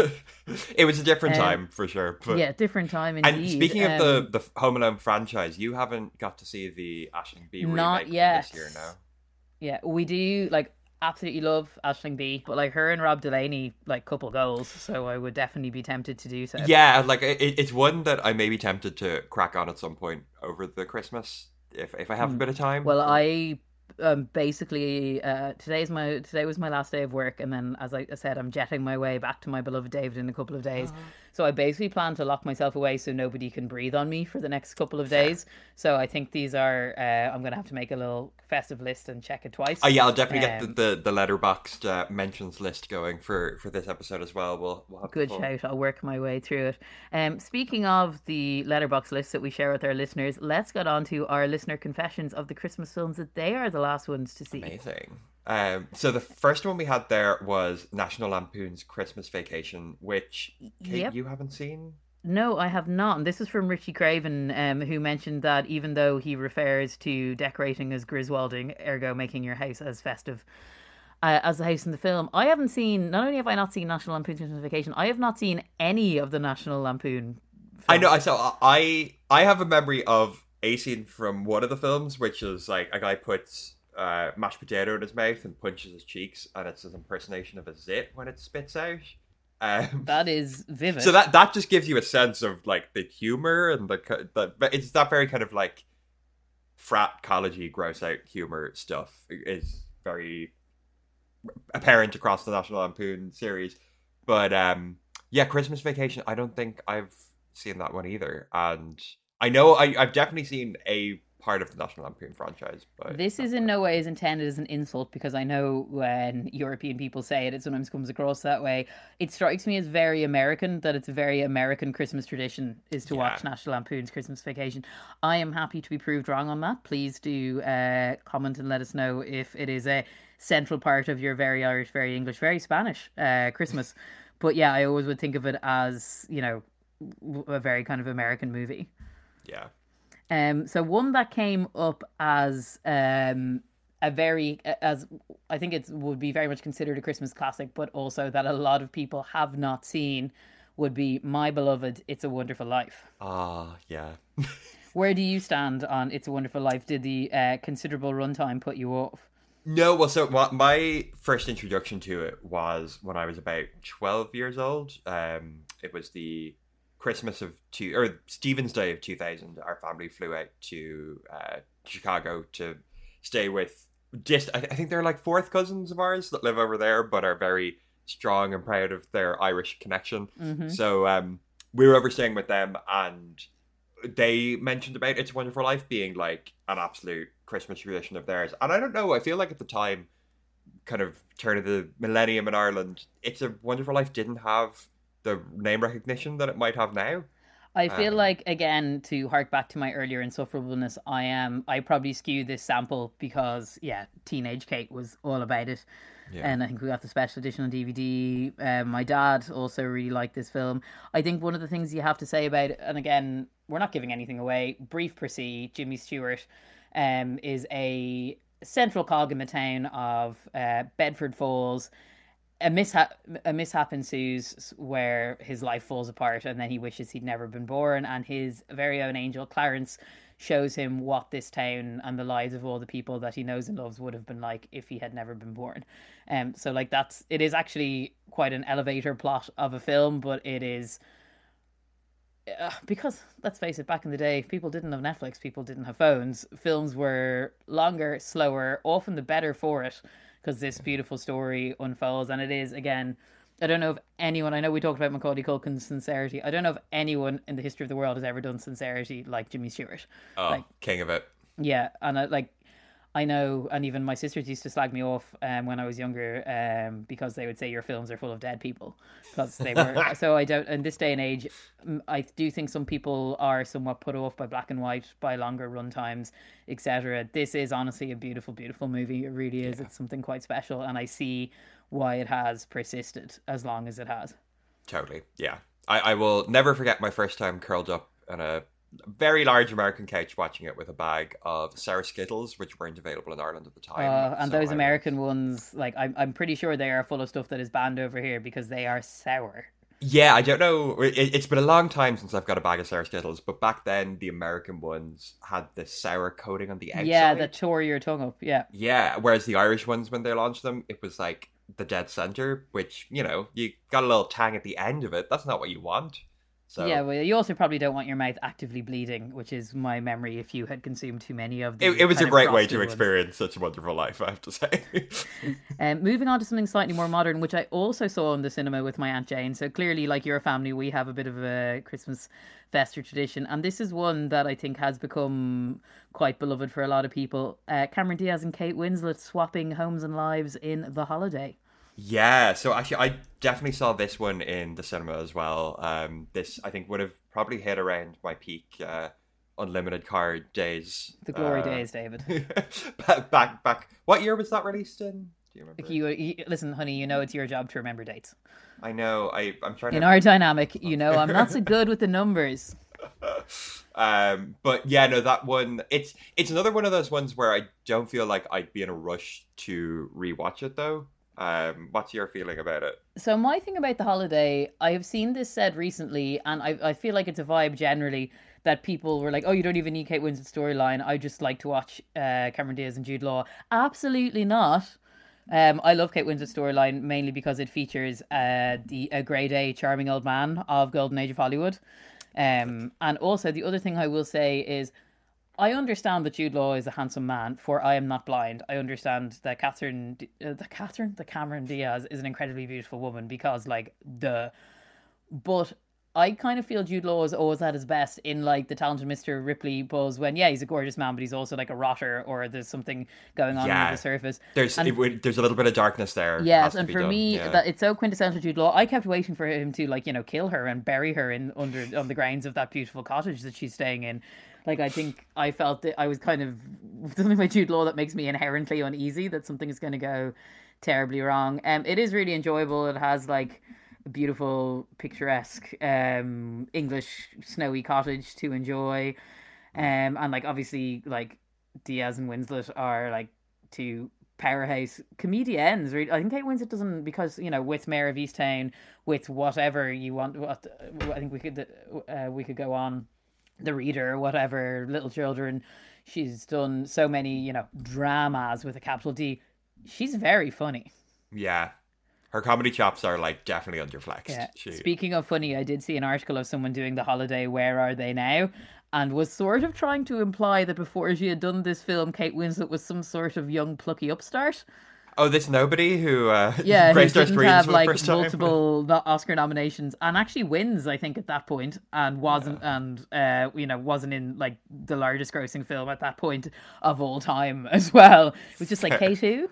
It was a different um, time, for sure. But...
Yeah, different time indeed.
And speaking of
um,
the, the Home Alone franchise, you haven't got to see the Aisling B remake
not yet.
this year now.
Yeah, we do, like, absolutely love Aisling B, but, like, her and Rob Delaney, like, couple goals, so I would definitely be tempted to do so.
Yeah, like, it, it's one that I may be tempted to crack on at some point over the Christmas, if if I have mm. a bit of time.
Well, I um basically uh today's my today was my last day of work, and then, as I said, I'm jetting my way back to my beloved David in a couple of days. Oh. So I basically plan to lock myself away so nobody can breathe on me for the next couple of days. So I think these are uh, I'm gonna have to make a little festive list and check it twice.
Oh yeah, I'll definitely um, get the the, the letterboxed uh, mentions list going for for this episode as well. We'll, we'll have
good shout. I'll work my way through it. Um, speaking of the letterbox list that we share with our listeners, let's get on to our listener confessions of the Christmas films that they are the last ones to see.
Amazing. Um, so the first one we had there was National Lampoon's Christmas Vacation, which Kate,
yep.
you haven't seen?
No, I have not. And this is from Richie Craven, um, who mentioned that even though he refers to decorating as Griswolding, ergo making your house as festive uh, as the house in the film, I haven't seen, not only have I not seen National Lampoon's Christmas Vacation, I have not seen any of the National Lampoon films.
I know, I saw, I, I have a memory of a scene from one of the films, which is like a guy puts uh, mashed potato in his mouth and punches his cheeks, and it's an impersonation of a zit when it spits out. Um,
that is vivid.
So that that just gives you a sense of like the humor and the the but it's that very kind of like frat collegey gross out humor stuff is very apparent across the National Lampoon series. But um, yeah, Christmas Vacation, I don't think I've seen that one either, and I know I, I've definitely seen a part of the National Lampoon franchise, but
this is in no way is intended as an insult, because I know when European people say it, it sometimes comes across that way. It strikes me as very American, that it's a very American Christmas tradition is to
Yeah.
watch National Lampoon's Christmas Vacation. I am happy to be proved wrong on that. Please do uh, comment and let us know if it is a central part of your very Irish, very English, very Spanish uh, Christmas. But yeah, I always would think of it as, you know, a very kind of American movie.
yeah.
Um, so one that came up as um, a very, as I think it would be very much considered a Christmas classic, but also that a lot of people have not seen, would be my beloved It's a Wonderful Life.
Ah, yeah.
Where do you stand on It's a Wonderful Life? Did the uh, considerable runtime put you off?
No, well, so my, my first introduction to it was when I was about twelve years old. Um, it was the Christmas of two or Stephen's Day of two thousand. Our family flew out to uh, Chicago to stay with just I, I think they're like fourth cousins of ours that live over there, but are very strong and proud of their Irish connection.
Mm-hmm.
So um, we were over staying with them, and they mentioned about It's a Wonderful Life being like an absolute Christmas tradition of theirs. And I don't know, I feel like at the time, kind of turn of the millennium in Ireland, It's a Wonderful Life didn't have the name recognition that it might have now.
I feel
Um,
like, again, to hark back to my earlier insufferableness, I am I probably skew this sample because, yeah, Teenage Kate was all about it.
Yeah.
And I think we got the special edition on D V D. Um, my dad also really liked this film. I think one of the things you have to say about it, and again, we're not giving anything away, brief per se, Jimmy Stewart um, is a central cog in the town of uh, Bedford Falls. A mishap, a mishap ensues where his life falls apart, and then he wishes he'd never been born. And his very own angel, Clarence, shows him what this town and the lives of all the people that he knows and loves would have been like if he had never been born. Um, so like that's it is actually quite an elevator plot of a film, but it is uh, because let's face it, back in the day, people didn't have Netflix, people didn't have phones. Films were longer, slower, often the better for it, because this beautiful story unfolds. And it is, again, I don't know if anyone, I know we talked about Macaulay Culkin's sincerity. I don't know if anyone in the history of the world has ever done sincerity like Jimmy Stewart.
Oh,
like,
king of it.
yeah, and I, like, I know, and even my sisters used to slag me off um, when I was younger um, because they would say your films are full of dead people. Because they were, so I don't, in this day and age, mm, I do think some people are somewhat put off by black and white, by longer run times, et cetera. This is honestly a beautiful, beautiful movie. It really is.
Yeah.
It's something quite special, and I see why it has persisted as long as it has.
Totally, yeah. I, I will never forget my first time curled up on a very large American couch watching it with a bag of sour Skittles, which weren't available in Ireland at the time.
Uh, and
So
those
I
American ones, like, I'm, I'm pretty sure they are full of stuff that is banned over here because they are sour.
Yeah, I don't know. It, it's been a long time since I've got a bag of sour Skittles, but back then the American ones had this sour coating on the outside.
Yeah, that tore your tongue up. Yeah.
Yeah, whereas the Irish ones, when they launched them, it was like the dead center, which, you know, you got a little tang at the end of it. That's not what you want. So
Yeah, well, you also probably don't want your mouth actively bleeding, which is my memory if you had consumed too many of the
it, it was a
kind of
great way
frosty
to
ones.
experience such a wonderful life, I have to say.
Um, moving on to something slightly more modern, which I also saw in the cinema with my Aunt Jane. So clearly, like your family, we have a bit of a Christmas festa tradition. And this is one that I think has become quite beloved for a lot of people. Uh, Cameron Diaz and Kate Winslet swapping homes and lives in The Holiday.
Yeah, so actually I definitely saw this one in the cinema as well. Um, this, I think, would have probably hit around my peak uh, unlimited card days.
The glory
Uh,
days, David.
back, back, back. What year was that released in? Do you remember?
You, you listen, honey. You know it's your job to remember dates.
I know. I I'm trying
In
to.
our dynamic, you know, I'm not so good with the numbers.
um, but yeah, no, that one. It's it's another one of those ones where I don't feel like I'd be in a rush to rewatch it though. Um, what's your feeling about it?
So my thing about The Holiday, I have seen this said recently, and I I feel like it's a vibe generally that people were like, oh, you don't even need Kate Winslet's storyline. I just like to watch uh, Cameron Diaz and Jude Law. Absolutely not. Um, I love Kate Winslet's storyline mainly because it features uh, the a grade A charming old man of Golden Age of Hollywood. Um, and also the other thing I will say is I understand that Jude Law is a handsome man, for I am not blind. I understand that Catherine, uh, the Catherine, the Cameron Diaz is an incredibly beautiful woman because, like, the, but I kind of feel Jude Law is always at his best in, like, the Talented Mister Ripley buzz when, yeah, he's a gorgeous man, but he's also, like, a rotter or there's something going on
Yeah.
under the surface.
There's
And-
it, would- there's a little bit of darkness there.
Yes,
has to
and
be
for
done.
me,
Yeah.
that it's so quintessential Jude Law. I kept waiting for him to, like, you know, kill her and bury her in under on the grounds of that beautiful cottage that she's staying in. Like, I think I felt that I was kind of something about Jude Law that makes me inherently uneasy that something is going to go terribly wrong. Um, it is really enjoyable. It has, like, a beautiful, picturesque um English snowy cottage to enjoy, um, and like obviously like Diaz and Winslet are like two powerhouse comedians. Really, I think Kate Winslet doesn't because you know with Mayor of Easttown, with whatever you want. What I think we could uh, we could go on, The Reader, whatever, Little Children. She's done so many you know dramas with a capital D. She's very funny.
Yeah. Her comedy chops are like definitely underflexed.
Yeah.
She...
Speaking of funny, I did see an article of someone doing The Holiday, Where Are They Now? And was sort of trying to imply that before she had done this film, Kate Winslet was some sort of young plucky upstart.
Oh, this nobody who uh,
Yeah, who
graced our
didn't
screens
have
for the
like
first time.
multiple no- Oscar nominations and actually wins, I think, at that point, and wasn't yeah. and uh, you know wasn't in like the largest grossing film at that point of all time as well. It was just like Kate who.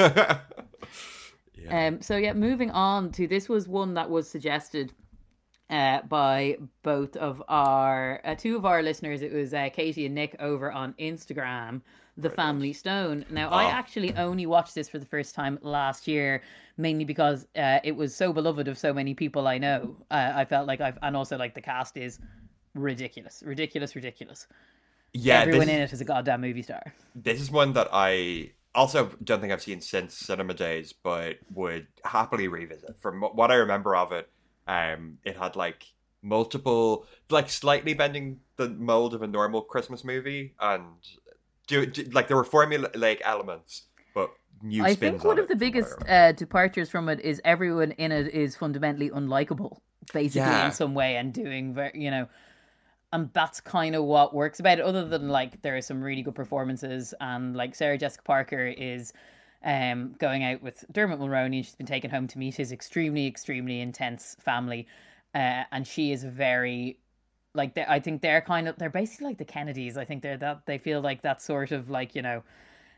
Yeah. Um, so yeah, moving on to this was one that was suggested uh, by both of our uh, two of our listeners. It was uh, Katie and Nick over on Instagram, The Family Stone. Now, oh. I actually only watched this for the first time last year, mainly because uh, it was so beloved of so many people I know. Uh, I felt like I've and also like the cast is ridiculous, ridiculous, ridiculous.
Yeah,
everyone
this,
in it is a goddamn movie star.
This is one that I. Also, don't think I've seen since cinema days, but would happily revisit. From what I remember of it, um, it had like multiple, like slightly bending the mold of a normal Christmas movie, and do, do like there were formulaic elements, but new
I
spins
think one
on
of the
it,
biggest uh, departures from it is everyone in it is fundamentally unlikable, basically
Yeah.
in some way, and doing very, you know. And that's kind of what works about it, other than, like, there are some really good performances. And, like, Sarah Jessica Parker is um, going out with Dermot Mulroney. She's been taken home to meet his extremely, extremely intense family. Uh, and she is very, like, I think they're kind of, they're basically like the Kennedys. I think they're that, they feel like that sort of, like, you know,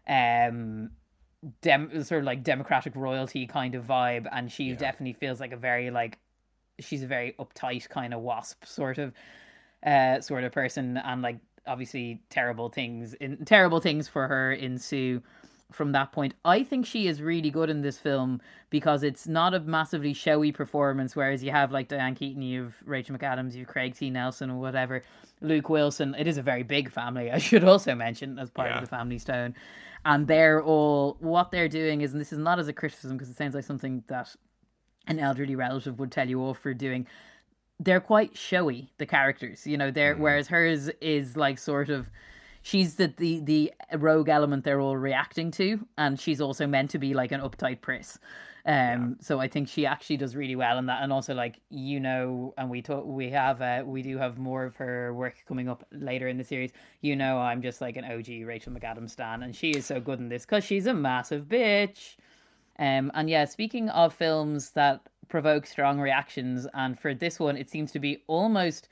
um, dem- sort of like democratic royalty kind of vibe. And she yeah. definitely feels like a very, like, she's a very uptight kind of wasp sort of. Uh, sort of person, and like obviously terrible things in terrible things for her ensue from that point. I think she is really good in this film because it's not a massively showy performance, whereas you have like Diane Keaton, you have Rachel McAdams, you have Craig T. Nelson or whatever, Luke Wilson. It is a very big family, I should also mention, as part yeah. of the Family Stone, and they're all, what they're doing is, and this is not as a criticism because it sounds like something that an elderly relative would tell you off for doing, they're quite showy, the characters, you know, they're, mm-hmm. whereas hers is like sort of, she's the, the, the rogue element they're all reacting to, and she's also meant to be like an uptight priss. Um, yeah. So I think she actually does really well in that, and also like, you know, and we talk, we have, uh, we do have more of her work coming up later in the series. You know, I'm just like an O G Rachel McAdams stan, and she is so good in this because she's a massive bitch. Um, and yeah, speaking of films that provoke strong reactions, and for this one it seems to be almost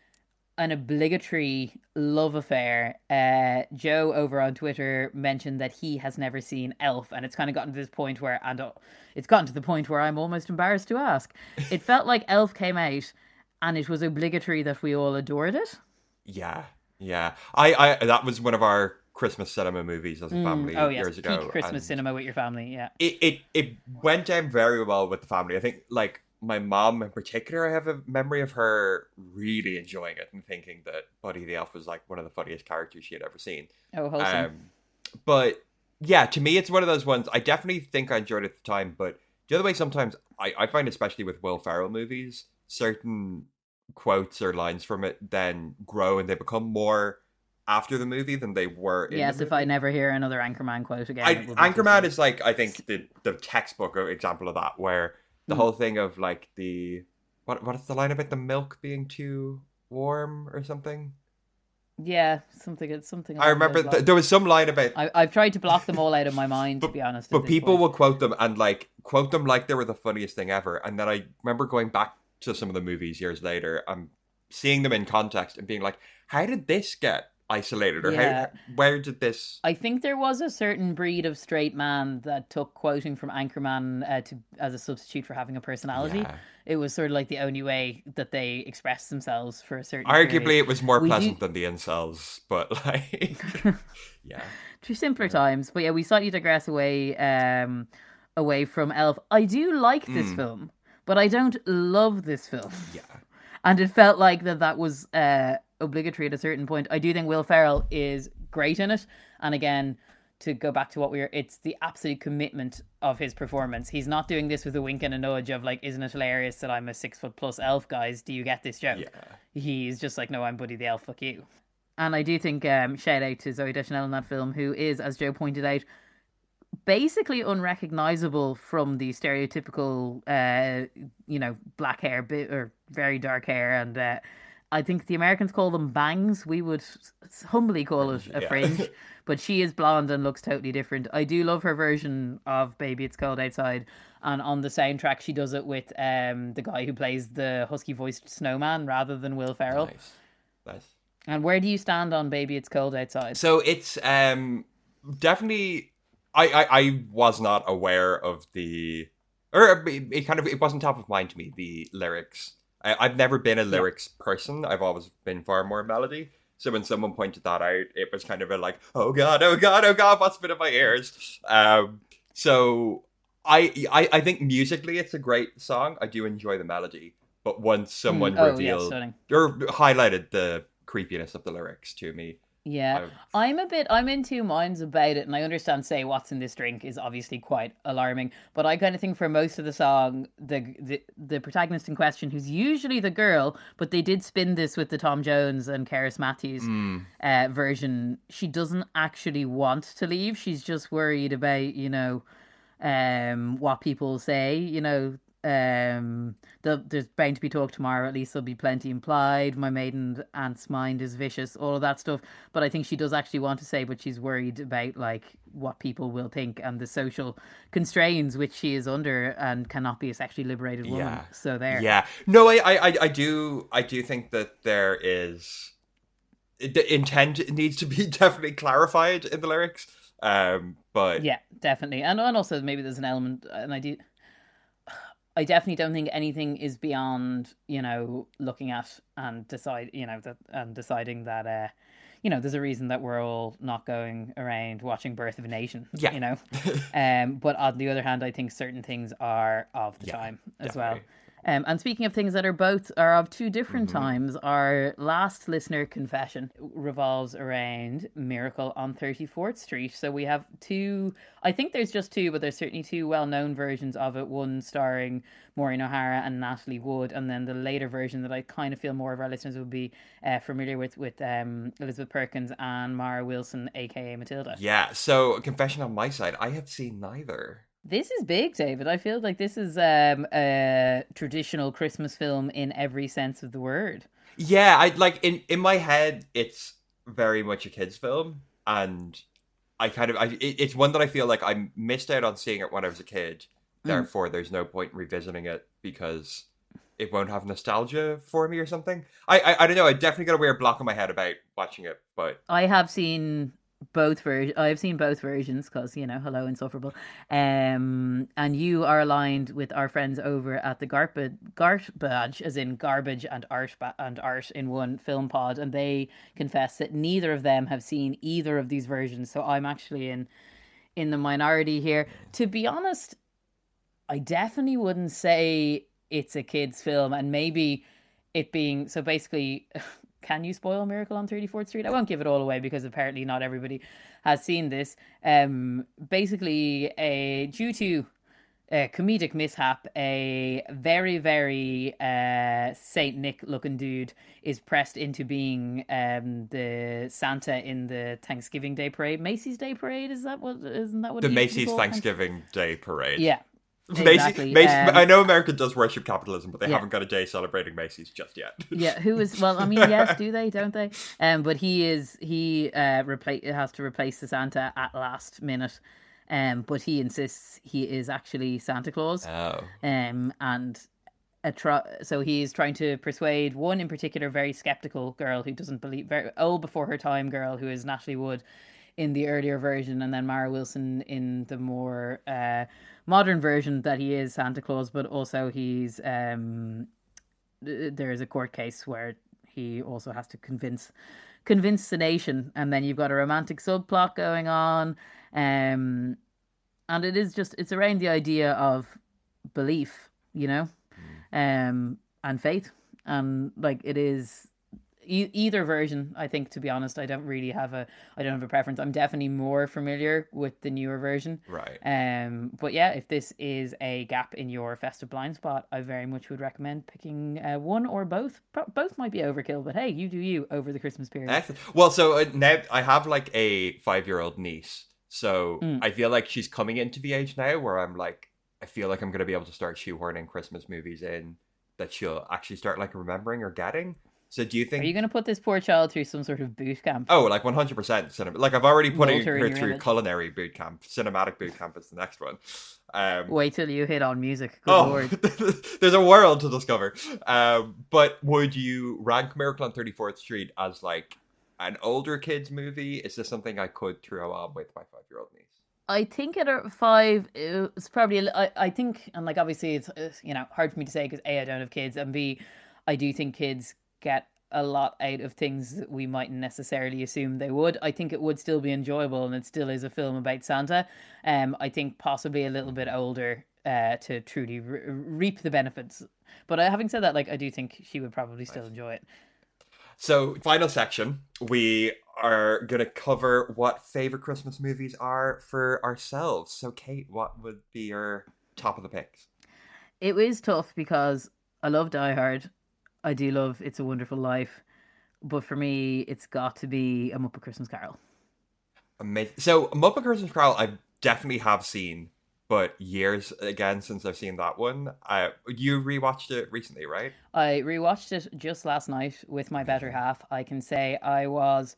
an obligatory love affair. uh Joe over on Twitter mentioned that he has never seen Elf, and it's kind of gotten to this point where, and uh, it's gotten to the point where I'm almost embarrassed to ask. It felt like Elf came out and it was obligatory that we all adored it.
Yeah, yeah. I, I that was one of our Christmas cinema movies as a family
Oh yes,
years ago.
peak Christmas
and
cinema with your family. Yeah.
It, it it went down very well with the family. I think like my mom in particular, I have a memory of her really enjoying it and thinking that Buddy the Elf was like one of the funniest characters she had ever seen.
Oh, wholesome.
Um, but yeah, to me, it's one of those ones. I definitely think I enjoyed it at the time, but the other way, sometimes I, I find, especially with Will Ferrell movies, certain quotes or lines from it then grow and they become more after the movie than they were in
Yes,
the
if
movie.
I never hear another Anchorman quote again.
I,
it will be
Anchorman
just-
is like, I think, the, the textbook example of that, where the
Mm.
whole thing of like the, what what is the line about the milk being too warm or something?
Yeah, something. It's something.
I
along
remember
those
th-
lines.
there was some line about,
I, I've tried to block them all out of my mind, to be honest. at
but
this
people
point.
will quote them and like quote them like they were the funniest thing ever. And then I remember going back to some of the movies years later and seeing them in context and being like, how did this get isolated? Or
Yeah.
how, where did this...
I think there was a certain breed of straight man that took quoting from Anchorman uh, to as a substitute for having a personality.
Yeah.
It was sort of like the only way that they expressed themselves for a certain
Arguably,
period.
it was more
We do-
pleasant than the incels, but like... yeah.
Through simpler times. But yeah, we slightly digress away um, away from Elf. I do like this
Mm.
film, but I don't love this film.
Yeah.
And it felt like that that was uh, obligatory at a certain point. I do think Will Ferrell is great in it. And again, to go back to what we were, it's the absolute commitment of his performance. He's not doing this with a wink and a nudge of like, isn't it hilarious that I'm a six foot plus elf, guys? Do you get this joke?
Yeah.
He's just like, no, I'm Buddy the Elf, fuck you. And I do think, um, shout out to Zoe Deschanel in that film, who is, as Joe pointed out, basically unrecognizable from the stereotypical, uh, you know, black hair bit or very dark hair. And uh, I think the Americans call them bangs. We would s- humbly call it a
Yeah.
fringe. But she is blonde and looks totally different. I do love her version of Baby It's Cold Outside. And on the soundtrack, she does it with um, the guy who plays the husky-voiced snowman rather than Will Ferrell.
Nice. Nice.
And where do you stand on Baby It's Cold Outside?
So it's um definitely I, I I was not aware of the or it, it kind of it wasn't top of mind to me, the lyrics. I, I've never been a lyrics person. I've always been far more melody. So when someone pointed that out, it was kind of a like, oh god, oh god, oh god, what's been in my ears? Um so I I I think musically it's a great song. I do enjoy the melody. But once someone
Mm, oh, yeah,
revealed
stunning.
or highlighted the creepiness of the lyrics to me,
Yeah,
I-
I'm a bit, I'm in two minds about it, and I understand, say, what's in this drink is obviously quite alarming, but I kind of think for most of the song, the, the the protagonist in question, who's usually the girl, but they did spin this with the Tom Jones and Karis Matthews
Mm.
uh, version, she doesn't actually want to leave, she's just worried about, you know, um, what people say, you know, um the, there's bound to be talk tomorrow, at least there'll be plenty implied, my maiden aunt's mind is vicious, all of that stuff. But I think she does actually want to say, but she's worried about like what people will think and the social constraints which she is under and cannot be a sexually liberated woman.
Yeah.
So there.
Yeah. No, I, I, I- I do, I do think that there is the intent needs to be definitely clarified in the lyrics. Um, but
Yeah, definitely. And, and also maybe there's an element, and I do, I definitely don't think anything is beyond, you know, looking at and decide, you know, that and deciding that, uh, you know, there's a reason that we're all not going around watching Birth of a Nation,
Yeah.
you know. um, but on the other hand, I think certain things are of the
Yeah,
time as
definitely.
well. Um, and speaking of things that are both are of two different
Mhm.
times, our last listener confession revolves around Miracle on thirty-fourth Street. So we have two, I think there's just two, but there's certainly two well-known versions of it. One starring Maureen O'Hara and Natalie Wood, and then the later version that I kind of feel more of our listeners would be uh, familiar with, with um, Elizabeth Perkins and Mara Wilson, aka Matilda.
yeah, so confession on my side, I have seen neither.
This is big, David. I feel like this is um, a traditional Christmas film in every sense of the word.
Yeah, I like in, in my head, it's very much a kid's film. And I kind of, I, it, it's one that I feel like I missed out on seeing it when I was a kid. Therefore, there's no point in revisiting it because it won't have nostalgia for me or something. I, I, I don't know. I definitely got a weird block in my head about watching it, but
I have seen both versions. I've seen both versions because, you know, hello, insufferable. Um, and you are aligned with our friends over at the Garbage, Garbage, as in garbage and art and art in one film pod, and they confess that neither of them have seen either of these versions. So I'm actually in in the minority here. To be honest, I definitely wouldn't say it's a kid's film, and maybe it being so basically. Can you spoil Miracle on thirty-fourth Street? I won't give it all away because apparently not everybody has seen this. Um, basically, a due to a comedic mishap, a very, very uh, Saint Nick looking dude is pressed into being um, the Santa in the Thanksgiving Day Parade. Macy's Day Parade, is that what? Isn't that what?
The
it used to be
Macy's
called?
Thanksgiving Day Parade.
Yeah.
Exactly. Macy's, Macy's, um, I know America does worship capitalism, but they
yeah.
haven't got a day celebrating Macy's just yet.
Yeah, who is well? I mean, yes, do they? Don't they? Um, but he is he uh replace has to replace the Santa at last minute. Um, but he insists he is actually Santa Claus.
Oh.
Um, and a try so he's trying to persuade one in particular very skeptical girl who doesn't believe, very old before her time girl who is Natalie Wood in the earlier version, and then Mara Wilson in the more uh, modern version, that he is Santa Claus, but also he's um, there is a court case where he also has to convince convince the nation, and then you've got a romantic subplot going on, um, and it is just it's around the idea of belief, you know, um, and faith, and like it is. Either version, I think, to be honest, I don't really have a I don't have a preference. I'm definitely more familiar with the newer version,
right?
Um, but yeah, if this is a gap in your festive blind spot, I very much would recommend picking uh, one or both. Pro- both might be overkill, but hey, you do you over the Christmas period.
Excellent. Well, so uh, now I have like a five-year-old niece, so
Mm.
I feel like she's coming into the age now where I'm like, I feel like I'm going to be able to start shoehorning Christmas movies in that she'll actually start like remembering or getting. So do you think...
Are you going to put this poor child through some sort of boot camp?
Oh, like one hundred percent cinema. Like I've already put
Walter in
her
your
through
image.
culinary boot camp. Cinematic boot camp is the next one. Um,
Wait till you hit on music. Good
oh,
lord.
there's a world to discover. Um, but would you rank Miracle on thirty-fourth Street as like an older kids movie? Is this something I could throw on with my five-year-old niece?
I think at a five, it's probably, a li- I, I think, and like obviously it's, it's, you know, hard for me to say because A, I don't have kids, and B, I do think kids get a lot out of things that we mightn't necessarily assume they would. I think it would still be enjoyable, and it still is a film about Santa. Um, I think possibly a little bit older uh, to truly re- reap the benefits. But uh, having said that, like I do think she would probably still enjoy it.
So, final section, we are going to cover what favorite Christmas movies are for ourselves. So, Kate, what would be your top of the picks?
It was tough because I love Die Hard. I do love It's a Wonderful Life. But for me, it's got to be A Muppet Christmas Carol.
Amazing. So, Muppet Christmas Carol, I definitely have seen, but years again since I've seen that one. Uh, you rewatched it recently, right?
I rewatched it just last night with my better half. I can say I was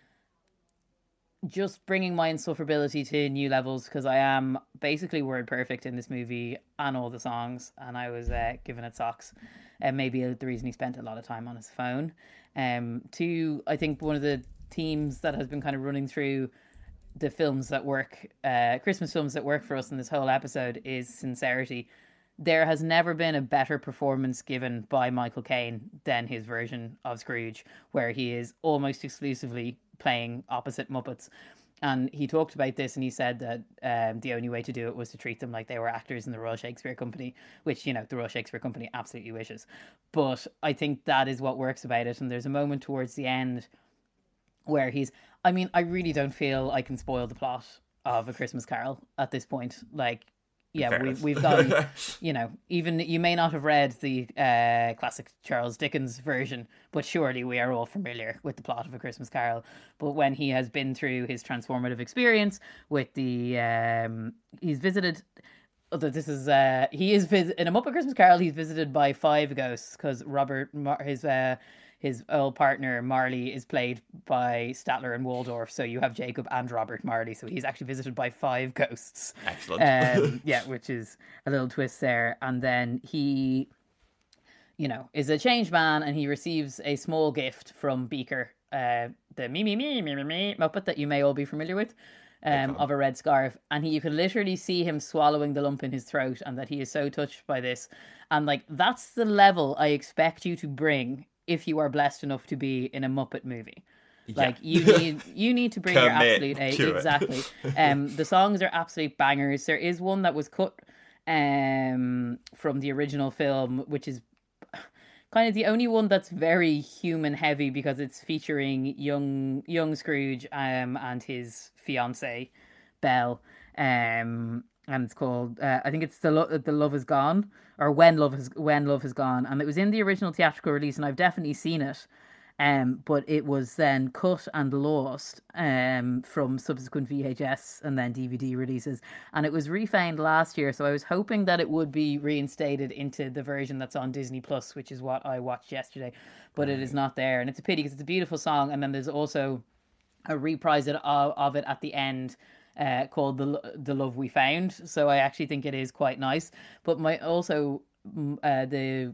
just bringing my insufferability to new levels because I am basically word perfect in this movie and all the songs, and I was uh, giving it socks. And uh, maybe the reason he spent a lot of time on his phone. Um, two, I think one of the themes that has been kind of running through the films that work, uh, Christmas films that work for us in this whole episode is sincerity. There has never been a better performance given by Michael Caine than his version of Scrooge, where he is almost exclusively playing opposite Muppets. And he talked about this, and he said that um, the only way to do it was to treat them like they were actors in the Royal Shakespeare Company, which, you know, the Royal Shakespeare Company absolutely wishes. But I think that is what works about it. And there's a moment towards the end where he's, I mean, I really don't feel I can spoil the plot of A Christmas Carol at this point. Like, yeah, we, we've gone, you know, even you may not have read the uh, classic Charles Dickens version, but surely we are all familiar with the plot of A Christmas Carol. But when he has been through his transformative experience with the, um, he's visited, although this is, uh, he is, vis- in A Muppet Christmas Carol, he's visited by five ghosts because Robert, Mar- his, uh, his old partner, Marley, is played by Statler and Waldorf. So you have Jacob and Robert Marley. So he's actually visited by five ghosts.
Excellent.
Um, yeah, which is a little twist there. And then he, you know, is a changed man, and he receives a small gift from Beaker uh, the me me me me me me Muppet that you may all be familiar with, um, of a red scarf, and he, you can literally see him swallowing the lump in his throat, and that he is so touched by this, and like that's the level I expect you to bring if you are blessed enough to be in a Muppet movie.
Yeah.
Like you need you need to bring your absolute A.
to it.
Exactly. Um, the songs are absolute bangers. There is one that was cut um from the original film, which is kind of the only one that's very human heavy because it's featuring young young Scrooge um and his fiancée Belle, um and it's called uh, I think it's the Lo- the Love Is Gone, or When Love Has When Love Has Gone, and it was in the original theatrical release, and I've definitely seen it. Um, but it was then cut and lost um, from subsequent V H S and then D V D releases. And it was refound last year, so I was hoping that it would be reinstated into the version that's on Disney Plus, which is what I watched yesterday. But it is not there, and it's a pity because it's a beautiful song. And then there's also a reprise of, of it at the end uh, called the the Love We Found. So I actually think it is quite nice. But my also uh, the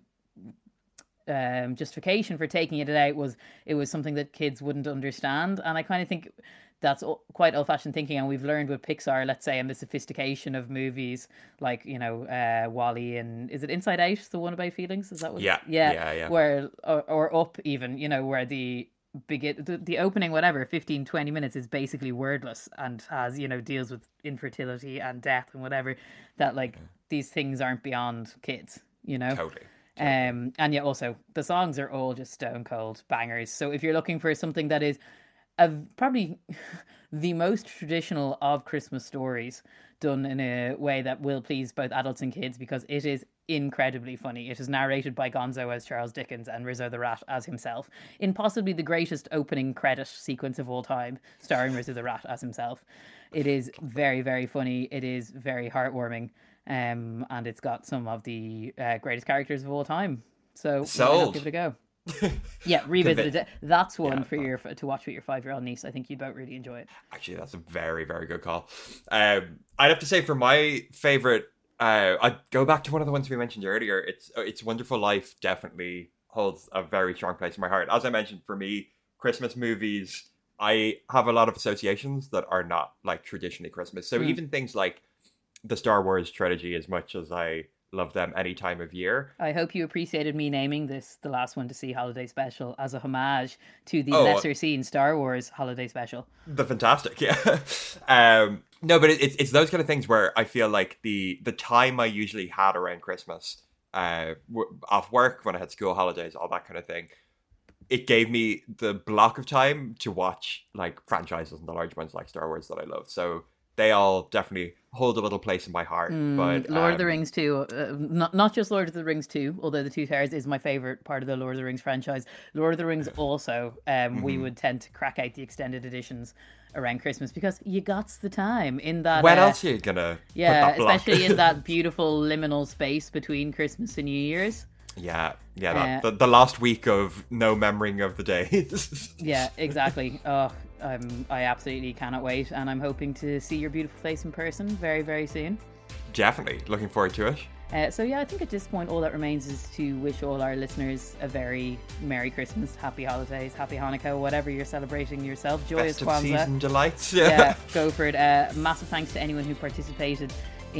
Um, justification for taking it out was it was something that kids wouldn't understand, and I kind of think that's o- quite old-fashioned thinking, and we've learned with Pixar, let's say, and the sophistication of movies like, you know, uh, Wall-E, and is it Inside Out, the one about feelings? Is that what?
Yeah,
yeah,
yeah, yeah.
Where or, or Up, even, you know, where the begin the, the opening whatever fifteen twenty minutes is basically wordless and has, you know, deals with infertility and death and whatever, that like these things aren't beyond kids, you know.
Totally.
Um, and yet also the songs are all just stone cold bangers. So if you're looking for something that is a, probably the most traditional of Christmas stories done in a way that will please both adults and kids, because it is incredibly funny. It is narrated by Gonzo as Charles Dickens and Rizzo the Rat as himself, in possibly the greatest opening credit sequence of all time, starring Rizzo the Rat as himself. It is very, very funny. It is very heartwarming. Um, and it's got some of the uh, greatest characters of all time. So why not give it a go? Yeah, revisit it. That's one yeah, for your to watch with your five-year-old niece. I think you'd both really enjoy it.
Actually, that's a very, very good call. Um, I'd have to say for my favorite, uh, I'd go back to one of the ones we mentioned earlier. It's It's Wonderful Life definitely holds a very strong place in my heart. As I mentioned, for me, Christmas movies, I have a lot of associations that are not like traditionally Christmas. So mm. even things like the Star Wars trilogy, as much as I love them any time of year.
I hope you appreciated me naming this the last one to see holiday special as a homage to the
oh,
lesser seen Star Wars holiday special.
The fantastic, yeah. um, no, but it, it's it's those kind of things where I feel like the the time I usually had around Christmas, uh, w- off work, when I had school holidays, all that kind of thing, it gave me the block of time to watch like franchises and the large ones like Star Wars that I love. So they all definitely hold a little place in my heart. Mm, but
Lord
um,
of the Rings two, uh, not not just Lord of the Rings two, although the Two Towers is my favourite part of the Lord of the Rings franchise. Lord of the Rings also, um, mm-hmm. we would tend to crack out the extended editions around Christmas because you got the time in that.
When
uh,
else are you gonna?
Yeah,
put that
especially in that beautiful liminal space between Christmas and New Year's.
Yeah, yeah, that,
Uh,
the, the last week of no memorying of the days.
Yeah, exactly. Oh, um, I absolutely cannot wait, and I'm hoping to see your beautiful face in person very, very soon.
Definitely, looking forward to it.
Uh, so yeah, I think at this point all that remains is to wish all our listeners a very Merry Christmas, Happy Holidays, Happy Hanukkah, whatever you're celebrating yourself. Joyous
Festive
Kwanzaa.
season delights. Yeah.
Yeah, go for it. Uh, massive thanks to anyone who participated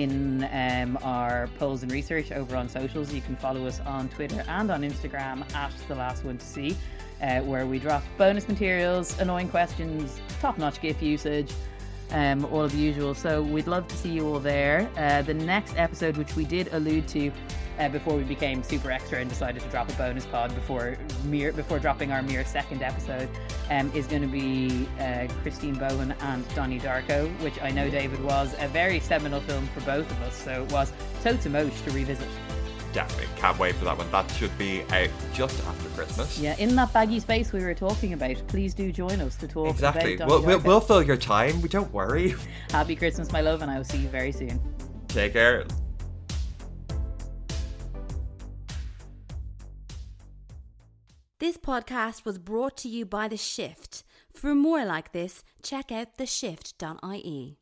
in um, our polls and research over on socials. You can follow us on Twitter and on Instagram at The Last One to See, uh, where we drop bonus materials, annoying questions, top-notch GIF usage, um, all of the usual. So we'd love to see you all there. Uh, the next episode, which we did allude to uh, before we became super extra and decided to drop a bonus pod before mere, before dropping our mere second episode, um, is going to be uh, Christine Bowen and Donnie Darko, which I know, David, was a very seminal film for both of us, so it was totes a moch to revisit.
Definitely, can't wait for that one. That should be out just after Christmas.
Yeah, in that baggy space we were talking about. Please do join us to talk
exactly.
about Donnie
We'll,
Darko.
we'll, we'll fill your time, we don't worry.
Happy Christmas, my love, and I will see you very soon.
Take care.
This podcast was brought to you by The Shift. For more like this, check out the shift dot I E.